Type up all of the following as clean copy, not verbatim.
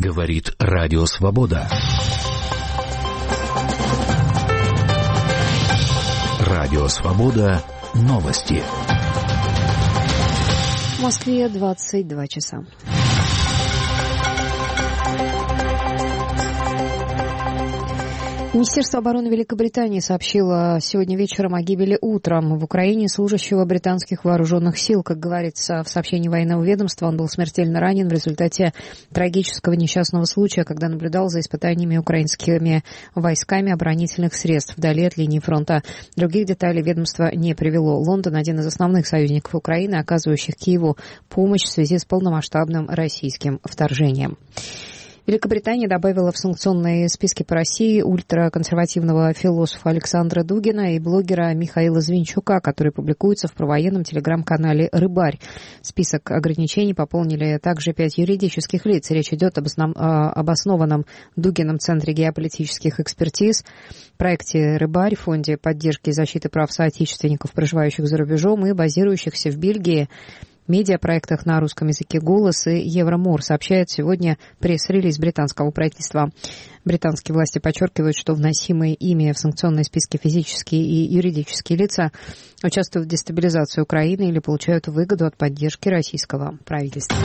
Говорит Радио Свобода. Радио Свобода. Новости. В Москве 22 часа. Министерство обороны Великобритании сообщило сегодня вечером о гибели утром в Украине служащего британских вооруженных сил. Как говорится в сообщении военного ведомства, он был смертельно ранен в результате трагического несчастного случая, когда наблюдал за испытаниями украинскими войсками оборонительных средств вдали от линии фронта. Других деталей ведомство не привело. Лондон – один из основных союзников Украины, оказывающих Киеву помощь в связи с полномасштабным российским вторжением. Великобритания добавила в санкционные списки по России ультраконсервативного философа Александра Дугина и блогера Михаила Звинчука, которые публикуются в провоенном телеграм-канале «Рыбарь». Список ограничений пополнили также 5 юридических лиц. Речь идет об основанном Дугином Центре геополитических экспертиз, проекте «Рыбарь», фонде поддержки и защиты прав соотечественников, проживающих за рубежом и базирующихся в Бельгии, медиапроектах на русском языке «Голос» и «Евромор», сообщает сегодня пресс-релиз британского правительства. Британские власти подчеркивают, что вносимые ими в санкционные списки физические и юридические лица участвуют в дестабилизации Украины или получают выгоду от поддержки российского правительства.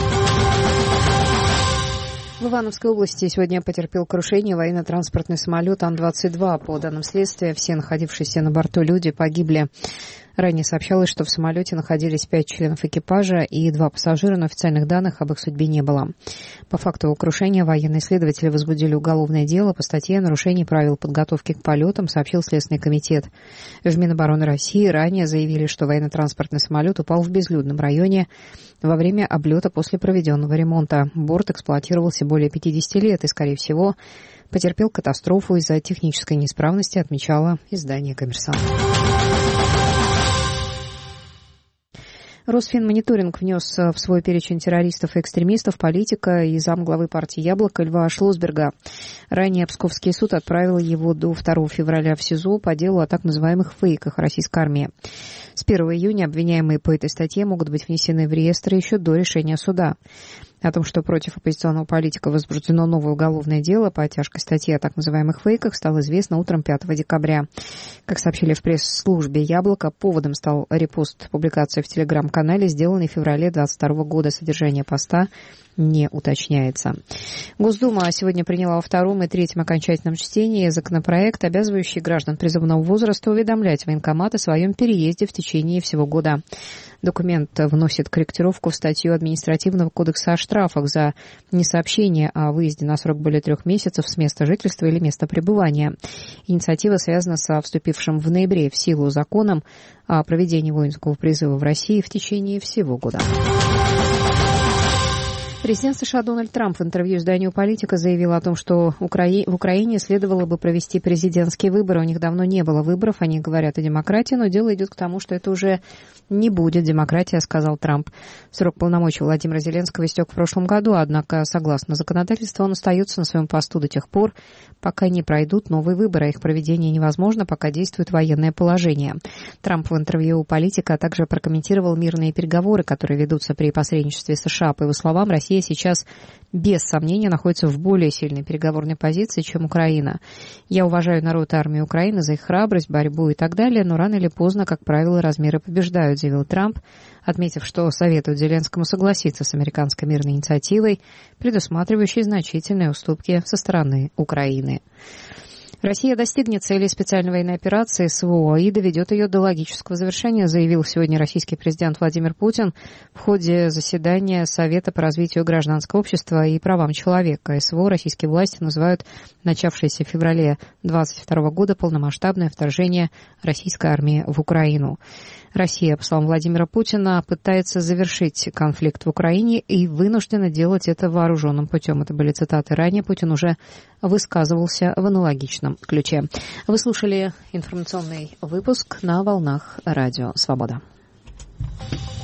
В Ивановской области сегодня потерпел крушение военно-транспортный самолет Ан-22. По данным следствия, все находившиеся на борту люди погибли. Ранее сообщалось, что в самолете находились 5 членов экипажа и 2 пассажира, но официальных данных об их судьбе не было. По факту крушения военные следователи возбудили уголовное дело по статье о нарушении правил подготовки к полетам, сообщил Следственный комитет. В Минобороны России ранее заявили, что военно-транспортный самолет упал в безлюдном районе во время облета после проведенного ремонта. Борт эксплуатировался более 50 лет и, скорее всего, потерпел катастрофу из-за технической неисправности, отмечало издание «Коммерсант». Росфинмониторинг внес в свой перечень террористов и экстремистов политика и замглавы партии «Яблоко» Льва Шлосберга. Ранее Псковский суд отправил его до 2 февраля в СИЗО по делу о так называемых фейках российской армии. С 1 июня обвиняемые по этой статье могут быть внесены в реестр еще до решения суда. О том, что против оппозиционного политика возбуждено новое уголовное дело по тяжкой статье о так называемых фейках, стало известно утром 5 декабря. Как сообщили в пресс-службе «Яблоко», поводом стал репост публикации в телеграм-канале, сделанный в феврале 2022 года. Содержание поста не уточняется. Госдума сегодня приняла во втором и третьем окончательном чтении законопроект, обязывающий граждан призывного возраста уведомлять военкомат о своем переезде в течение всего года. Документ вносит корректировку в статью Административного кодекса о штрафах за несообщение о выезде на срок более 3 месяцев с места жительства или места пребывания. Инициатива связана со вступившим в ноябре в силу законом о проведении воинского призыва в России в течение всего года. Президент США Дональд Трамп в интервью изданию «Политика» заявил о том, что в Украине следовало бы провести президентские выборы. У них давно не было выборов, они говорят о демократии, но дело идет к тому, что это уже не будет демократия, сказал Трамп. Срок полномочий Владимира Зеленского истек в прошлом году, однако, согласно законодательству, он остается на своем посту до тех пор, пока не пройдут новые выборы. Их проведение невозможно, пока действует военное положение. Трамп в интервью «Политика» также прокомментировал мирные переговоры, которые ведутся при посредничестве США. По его словам, Россия сейчас без сомнения находится в более сильной переговорной позиции, чем Украина. «Я уважаю народ и армию Украины за их храбрость, борьбу и так далее, но рано или поздно, как правило, размеры побеждают», заявил Трамп, отметив, что советует Зеленскому согласиться с американской мирной инициативой, предусматривающей значительные уступки со стороны Украины. Россия достигнет цели специальной военной операции СВО и доведет ее до логического завершения, заявил сегодня российский президент Владимир Путин в ходе заседания Совета по развитию гражданского общества и правам человека. СВО российские власти называют начавшееся в феврале 2022 года полномасштабное вторжение российской армии в Украину. Россия, по словам Владимира Путина, пытается завершить конфликт в Украине и вынуждена делать это вооруженным путем. Это были цитаты ранее. Путин уже высказывался в аналогичном ключе. Вы слушали информационный выпуск на волнах Радио Свобода.